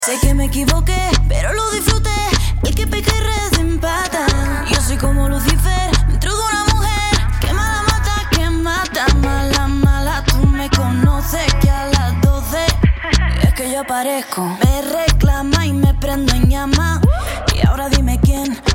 Sé que me equivoqué, pero lo disfruté. El que peca y desempata. Yo soy como Lucifer, dentro de una mujer que mala mata, que mata. Mala, mala, tú me conoces que a las 12 es que yo aparezco. Me reclama y me prendo en llama. Y ahora dime quién